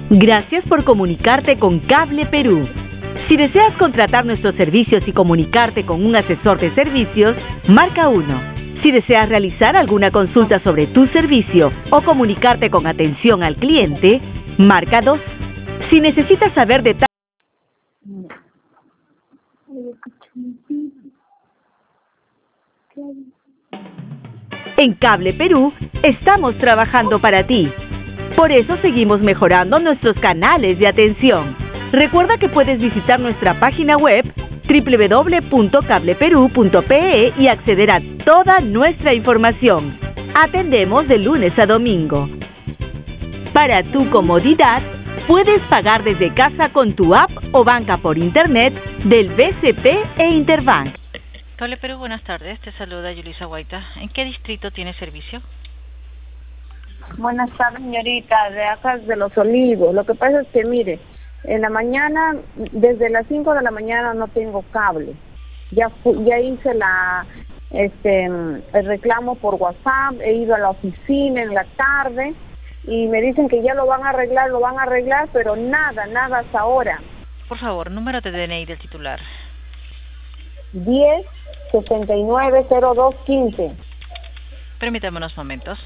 Gracias por comunicarte con Cable Perú. Si deseas contratar nuestros servicios y comunicarte con un asesor de servicios, marca 1. Si deseas realizar alguna consulta sobre tu servicio o comunicarte con atención al cliente, marca 2. Si necesitas saber detalles en Cable Perú, estamos trabajando para ti. Por eso seguimos mejorando nuestros canales de atención. Recuerda que puedes visitar nuestra página web www.cableperu.pe y acceder a toda nuestra información. Atendemos de lunes a domingo. Para tu comodidad, puedes pagar desde casa con tu app o banca por internet del BCP e Interbank. Cable Perú, buenas tardes. Te saluda Yulisa Guaita. ¿En qué distrito tiene servicio? Buenas tardes, señorita, de acá de Los Olivos. Lo que pasa es que, mire, en la mañana, desde las 5 de la mañana no tengo cable. Ya hice el reclamo por WhatsApp, he ido a la oficina en la tarde y me dicen que ya lo van a arreglar, pero nada hasta ahora. Por favor, número de DNI del titular. 10-69-02-15. Permítame unos momentos.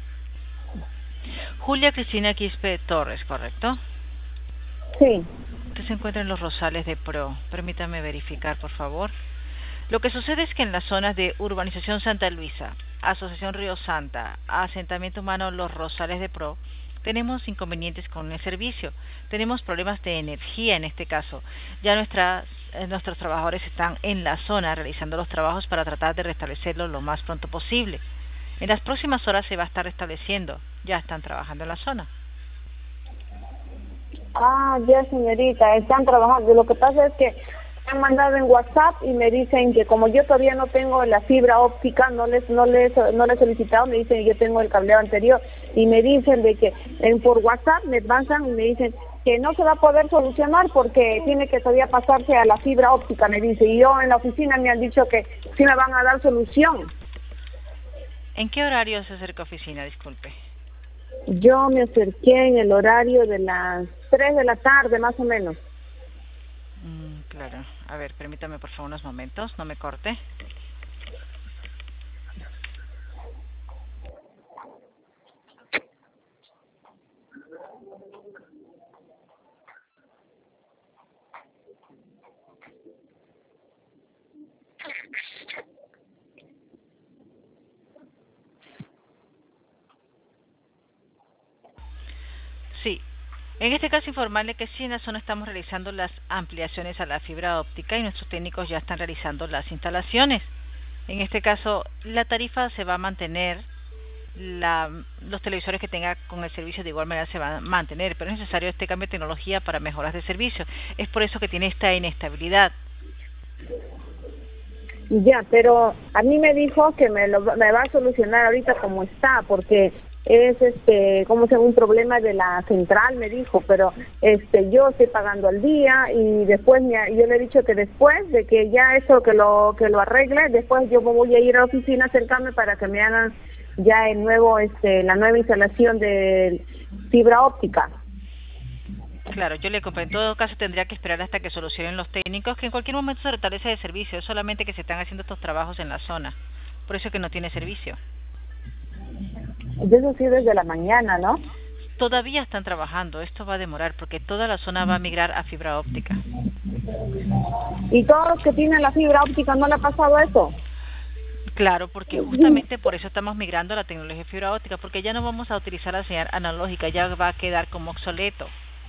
Julia Cristina Quispe Torres, ¿correcto? Sí. Usted se encuentra en Los Rosales de Pro. Permítame verificar, por favor. Lo que sucede es que en las zonas de Urbanización Santa Luisa, Asociación Río Santa, Asentamiento Humano Los Rosales de Pro, tenemos inconvenientes con el servicio. Tenemos problemas de energía en este caso. Ya nuestros trabajadores están en la zona realizando los trabajos para tratar de restablecerlo lo más pronto posible. En las próximas horas se va a estar restableciendo. Ya están trabajando en la zona. Ah, ya, señorita, están trabajando. Lo que pasa es que me han mandado en WhatsApp y me dicen que como yo todavía no tengo la fibra óptica, no le he solicitado, me dicen que yo tengo el cableado anterior y me dicen de que por WhatsApp me pasan y me dicen que no se va a poder solucionar porque tiene que todavía pasarse a la fibra óptica, me dice. Y yo en la oficina me han dicho que sí me van a dar solución. ¿En qué horario se acerca a oficina? Disculpe. Yo me acerqué en el horario de las 3 de la tarde, más o menos. Claro. A ver, permítame por favor unos momentos, no me corte. Sí. En este caso informarle que sí, en la zona estamos realizando las ampliaciones a la fibra óptica y nuestros técnicos ya están realizando las instalaciones. En este caso, la tarifa se va a mantener, los televisores que tenga con el servicio de igual manera se van a mantener, pero es necesario este cambio de tecnología para mejoras de servicio. Es por eso que tiene esta inestabilidad. Ya, pero a mí me dijo que me va a solucionar ahorita como está, porque es como sea un problema de la central, me dijo, pero yo estoy pagando al día y después yo le he dicho que después de que ya eso que lo arregle, después yo me voy a ir a la oficina a acercarme para que me hagan ya el nuevo la nueva instalación de fibra óptica. Claro, yo le comprendo. En todo caso tendría que esperar hasta que solucionen los técnicos, que en cualquier momento se restablece de servicio, es solamente que se están haciendo estos trabajos en la zona, por eso que no tiene servicio. Eso sí desde la mañana, ¿no? Todavía están trabajando, esto va a demorar porque toda la zona va a migrar a fibra óptica. ¿Y todos los que tienen la fibra óptica no le ha pasado eso? Claro, porque justamente por eso estamos migrando a la tecnología de fibra óptica, porque ya no vamos a utilizar la señal analógica, ya va a quedar como obsoleto.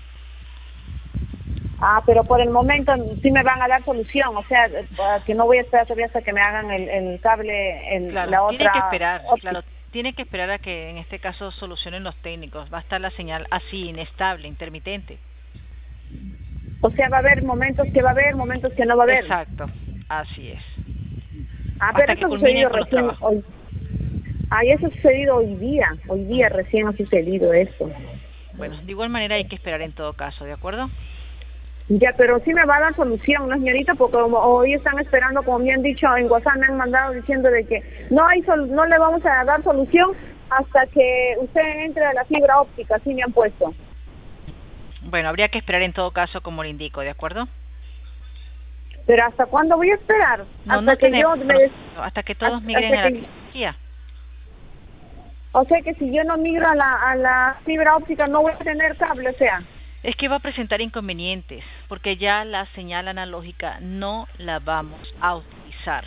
Ah, pero por el momento sí me van a dar solución, o sea, que no voy a esperar todavía hasta que me hagan el cable, claro, la otra. Tiene que esperar, claro, tiene que esperar a que en este caso solucionen los técnicos. Va a estar la señal así, inestable, intermitente. O sea, va a haber momentos que va a haber, momentos que no va a haber. Exacto, así es. Ah, pero eso ha sucedido recién hoy. Ah, y eso ha sucedido hoy día recién ha sucedido esto. Bueno, de igual manera hay que esperar en todo caso, ¿de acuerdo? Ya, pero sí me va a dar solución, ¿no, señorita? Porque hoy están esperando, como me han dicho en WhatsApp, me han mandado diciendo de que no le vamos a dar solución hasta que usted entre a la fibra óptica, así me han puesto. Bueno, habría que esperar en todo caso, como le indico, ¿de acuerdo? Pero ¿hasta cuándo voy a esperar? No, hasta que tenemos, yo me... hasta que todos migren a la tecnología. O sea que si yo no migro a la fibra óptica no voy a tener cable, o sea. Es que va a presentar inconvenientes, porque ya la señal analógica no la vamos a utilizar.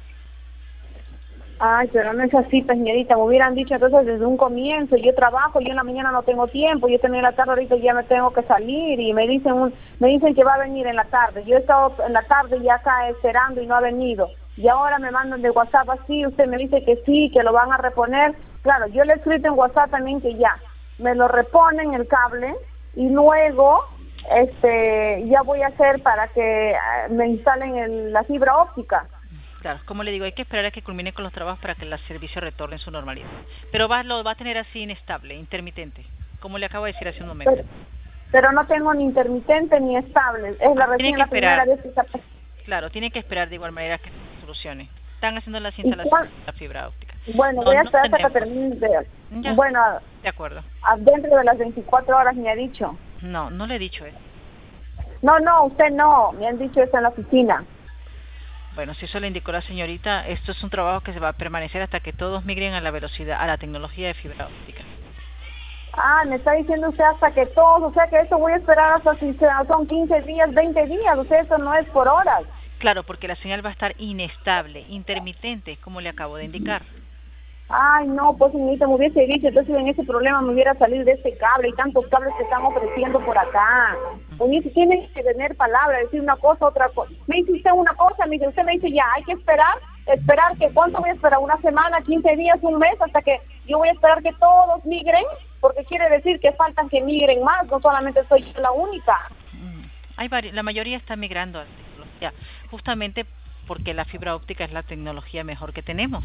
Ay, pero no es así, pues, señorita, me hubieran dicho entonces desde un comienzo, yo trabajo, yo en la mañana no tengo tiempo, yo también en la tarde ahorita ya me tengo que salir y me dicen que va a venir en la tarde. Yo he estado en la tarde ya acá esperando y no ha venido. Y ahora me mandan de WhatsApp así, usted me dice que sí, que lo van a reponer. Claro, yo le he escrito en WhatsApp también que ya, me lo reponen el cable y luego ya voy a hacer para que me instalen la fibra óptica. Claro, como le digo, hay que esperar a que culmine con los trabajos para que el servicio retorne en su normalidad. Pero lo va a tener así inestable, intermitente, como le acabo de decir hace un momento. Pero no tengo ni intermitente ni estable, es la primera vez que está... Claro, tiene que esperar de igual manera que se solucione. Están haciendo las instalaciones de la fibra óptica. Bueno, voy a esperar hasta que termine. Bueno, de acuerdo. Dentro de las 24 horas me ha dicho. No, no le he dicho eso. No, usted no, me han dicho eso en la oficina. Bueno, si eso le indicó la señorita, esto es un trabajo que se va a permanecer hasta que todos migren a la velocidad, a la tecnología de fibra óptica. Ah, me está diciendo usted hasta que todos, o sea que eso voy a esperar hasta si son 15 días, 20 días, o sea, eso no es por horas. Claro, porque la señal va a estar inestable, intermitente, como le acabo de indicar. Ay, no, pues señorita, me hubiese dicho, entonces en ese problema me hubiera salido de este cable y tantos cables que están ofreciendo por acá. Tiene que tener palabra, decir una cosa, otra cosa. Me dice usted una cosa, usted me dice ya, hay que esperar que ¿cuánto voy a esperar? ¿Una semana, 15 días, un mes? Hasta que yo voy a esperar que todos migren, porque quiere decir que faltan que migren más, no solamente soy yo la única. La mayoría está migrando a la tecnología, justamente porque la fibra óptica es la tecnología mejor que tenemos.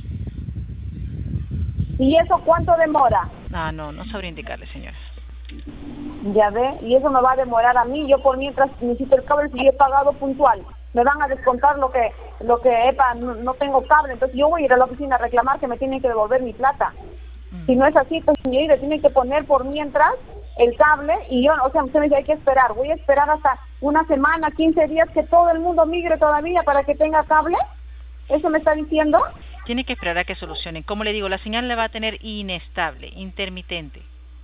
¿Y eso cuánto demora? No sabría indicarle, señora. Ya ve, y eso me va a demorar a mí. Yo por mientras necesito el cable, si yo he pagado puntual, me van a descontar lo que no tengo cable. Entonces yo voy a ir a la oficina a reclamar que me tienen que devolver mi plata. Si no es así, pues señorita, tienen que poner por mientras el cable y yo, o sea, usted me dice hay que esperar. Voy a esperar hasta una semana, 15 días que todo el mundo migre todavía para que tenga cable. ¿Eso me está diciendo? Tiene que esperar a que solucionen. Como le digo, la señal la va a tener inestable, intermitente.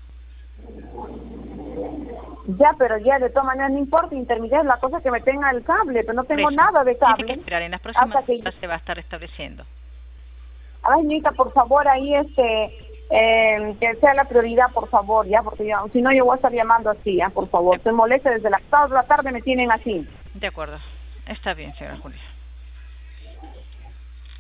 Ya, pero ya de todas maneras no importa, intermitente es la cosa que me tenga el cable, pero no tengo nada de cable. Tiene que esperar, en las próximas horas se va a estar restableciendo. A ver, señorita, por favor, ahí que sea la prioridad, por favor, ya, porque si no yo voy a estar llamando así, ya, por favor. Se molesta desde las 4 de la tarde, me tienen así. De acuerdo. Está bien, señora Julia.